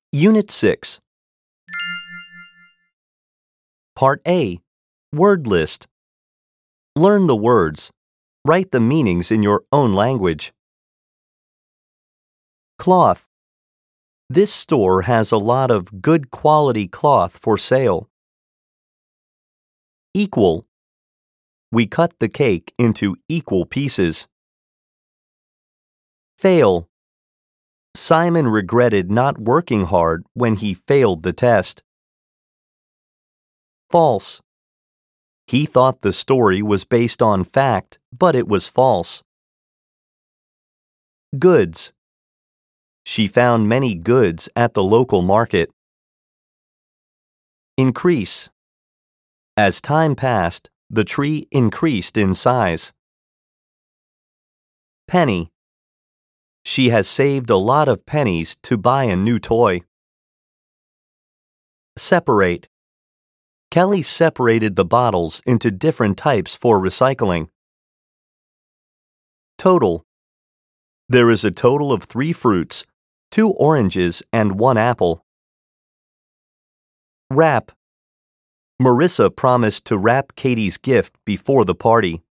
Unit 6. Part A. Word list. Learn the words. Write the meanings in your own language. Cloth. This store has a lot of good quality cloth for sale. Equal. We cut the cake into equal pieces. Fail. Simon regretted not working hard when he failed the test. False. He thought the story was based on fact, but it was false. Goods. She found many goods at the local market. Increase. As time passed, the tree increased in size. Penny. She has saved a lot of pennies to buy a new toy. Separate. Kelly separated the bottles into different types for recycling. Total. There is a total of 3 fruits, 2 oranges and 1 apple. Wrap. Marissa promised to wrap Katie's gift before the party.